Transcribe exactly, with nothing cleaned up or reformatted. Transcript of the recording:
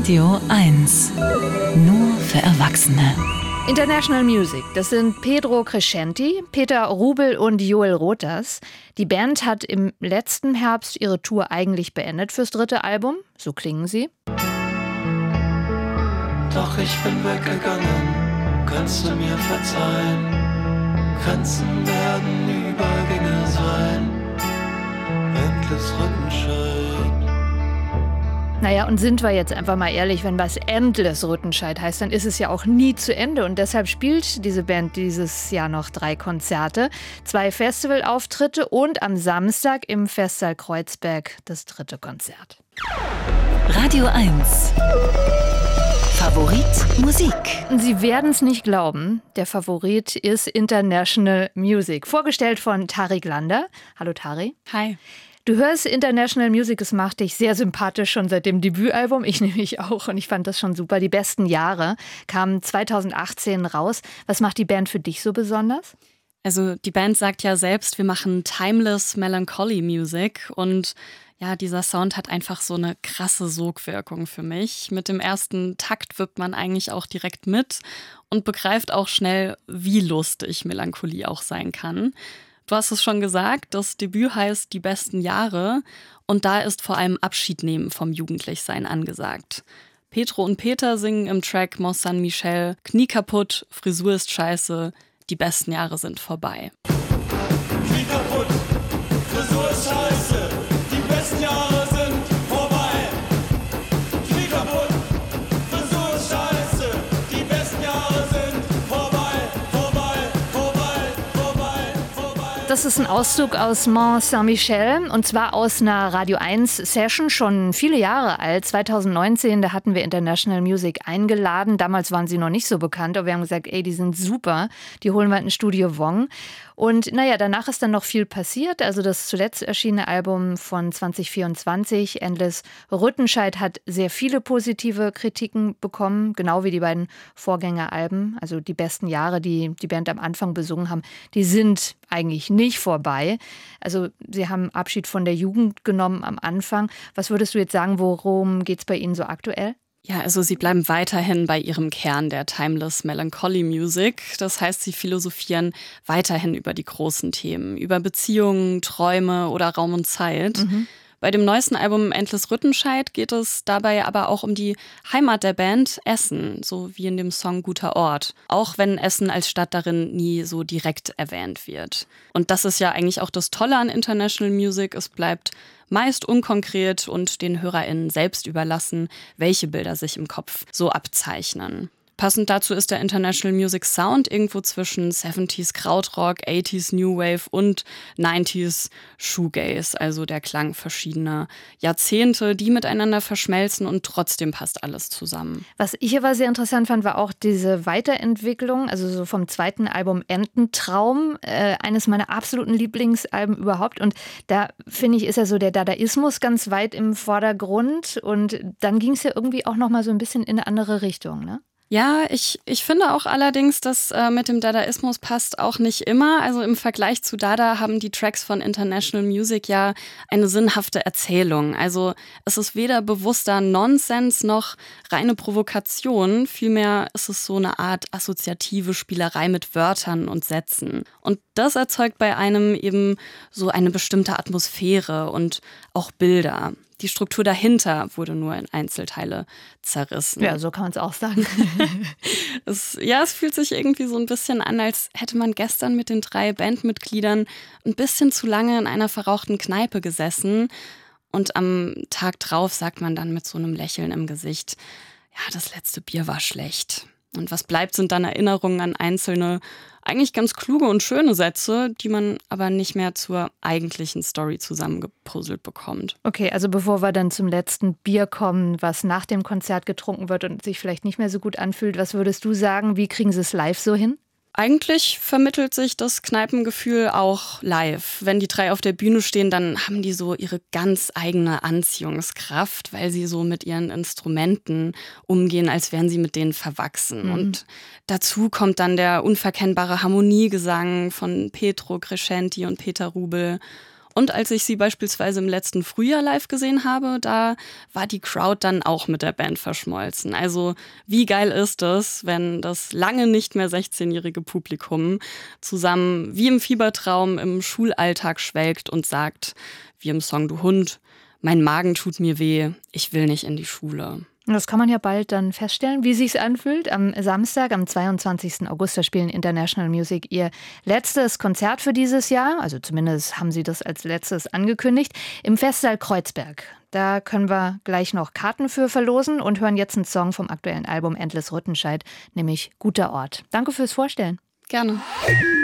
Radio eins. Nur für Erwachsene. International Music, das sind Pedro Crescenti, Peter Rubel und Joel Rothers. Die Band hat im letzten Herbst ihre Tour eigentlich beendet fürs dritte Album. So klingen sie. Doch ich bin weggegangen, kannst du mir verzeihen? Grenzen werden Übergänge sein, endlos Rüttenscheid. Naja, und sind wir jetzt einfach mal ehrlich, wenn was Endless Rüttenscheid heißt, dann ist es ja auch nie zu Ende. Und deshalb spielt diese Band dieses Jahr noch drei Konzerte, zwei Festivalauftritte und am Samstag im Festsaal Kreuzberg das dritte Konzert. Radio eins. Favorit Musik. Sie werden es nicht glauben, der Favorit ist International Music. Vorgestellt von Tari Glander. Hallo Tari. Hi. Du hörst International Music, es macht dich sehr sympathisch schon seit dem Debütalbum. Ich nämlich auch und ich fand das schon super. Die besten Jahre kamen zweitausendachtzehn raus. Was macht die Band für dich so besonders? Also die Band sagt ja selbst, wir machen Timeless Melancholy Music und ja, dieser Sound hat einfach so eine krasse Sogwirkung für mich. Mit dem ersten Takt wippt man eigentlich auch direkt mit und begreift auch schnell, wie lustig Melancholie auch sein kann. Du hast es schon gesagt, das Debüt heißt Die besten Jahre und da ist vor allem Abschied nehmen vom Jugendlichsein angesagt. Pedro und Peter singen im Track Mont Saint-Michel, Knie kaputt, Frisur ist scheiße, die besten Jahre sind vorbei. Knie kaputt, Frisur ist scheiße, die besten Jahre sind vorbei. Knie kaputt, Frisur ist scheiße, die besten Jahre sind vorbei, vorbei, vorbei, vorbei, vorbei. Das ist ein Auszug aus Mont Saint-Michel und zwar aus einer Radio eins Session, schon viele Jahre alt. zweitausendneunzehn, da hatten wir International Music eingeladen. Damals waren sie noch nicht so bekannt, aber wir haben gesagt, ey, die sind super. Die holen wir in Studio Wong. Und naja, danach ist dann noch viel passiert. Also das zuletzt erschienene Album von zwanzig vierundzwanzig, Endless Rüttenscheid, hat sehr viele positive Kritiken bekommen, genau wie die beiden Vorgängeralben. Also die besten Jahre, die die Band am Anfang besungen haben, die sind eigentlich nicht vorbei. Also sie haben Abschied von der Jugend genommen am Anfang. Was würdest du jetzt sagen, worum geht es bei Ihnen so aktuell? Ja, also sie bleiben weiterhin bei ihrem Kern der Timeless Melancholy Music. Das heißt, sie philosophieren weiterhin über die großen Themen, über Beziehungen, Träume oder Raum und Zeit. Mhm. Bei dem neuesten Album Endless Rüttenscheid geht es dabei aber auch um die Heimat der Band, Essen, so wie in dem Song Guter Ort. Auch wenn Essen als Stadt darin nie so direkt erwähnt wird. Und das ist ja eigentlich auch das Tolle an International Music. Es bleibt meist unkonkret und den HörerInnen selbst überlassen, welche Bilder sich im Kopf so abzeichnen. Passend dazu ist der International Music Sound irgendwo zwischen siebziger Krautrock, achtziger New Wave und neunziger Shoegaze, also der Klang verschiedener Jahrzehnte, die miteinander verschmelzen und trotzdem passt alles zusammen. Was ich aber sehr interessant fand, war auch diese Weiterentwicklung, also so vom zweiten Album Ententraum, äh, eines meiner absoluten Lieblingsalben überhaupt. Und da finde ich, ist ja so der Dadaismus ganz weit im Vordergrund und dann ging es ja irgendwie auch nochmal so ein bisschen in eine andere Richtung, ne? Ja, ich, ich finde auch allerdings, dass äh, mit dem Dadaismus passt auch nicht immer. Also im Vergleich zu Dada haben die Tracks von International Music ja eine sinnhafte Erzählung. Also es ist weder bewusster Nonsens noch reine Provokation. Vielmehr ist es so eine Art assoziative Spielerei mit Wörtern und Sätzen. Und das erzeugt bei einem eben so eine bestimmte Atmosphäre und auch Bilder. Die Struktur dahinter wurde nur in Einzelteile zerrissen. Ja, so kann man es auch sagen. es, ja, es fühlt sich irgendwie so ein bisschen an, als hätte man gestern mit den drei Bandmitgliedern ein bisschen zu lange in einer verrauchten Kneipe gesessen. Und am Tag drauf sagt man dann mit so einem Lächeln im Gesicht, ja, das letzte Bier war schlecht. Und was bleibt, sind dann Erinnerungen an einzelne, eigentlich ganz kluge und schöne Sätze, die man aber nicht mehr zur eigentlichen Story zusammengepuzzelt bekommt. Okay, also bevor wir dann zum letzten Bier kommen, was nach dem Konzert getrunken wird und sich vielleicht nicht mehr so gut anfühlt, was würdest du sagen, wie kriegen sie es live so hin? Eigentlich vermittelt sich das Kneipengefühl auch live. Wenn die drei auf der Bühne stehen, dann haben die so ihre ganz eigene Anziehungskraft, weil sie so mit ihren Instrumenten umgehen, als wären sie mit denen verwachsen. Mhm. Und dazu kommt dann der unverkennbare Harmoniegesang von Pedro Crescenti und Peter Rubel. Und als ich sie beispielsweise im letzten Frühjahr live gesehen habe, da war die Crowd dann auch mit der Band verschmolzen. Also wie geil ist es, wenn das lange nicht mehr sechzehnjährige Publikum zusammen wie im Fiebertraum im Schulalltag schwelgt und sagt, wie im Song Du Hund, mein Magen tut mir weh, ich will nicht in die Schule. Das kann man ja bald dann feststellen, wie sich's anfühlt. Am Samstag, am zweiundzwanzigsten August, da spielen International Music ihr letztes Konzert für dieses Jahr. Also zumindest haben sie das als letztes angekündigt. Im Festsaal Kreuzberg. Da können wir gleich noch Karten für verlosen und hören jetzt einen Song vom aktuellen Album Endless Rüttenscheid, nämlich Guter Ort. Danke fürs Vorstellen. Gerne.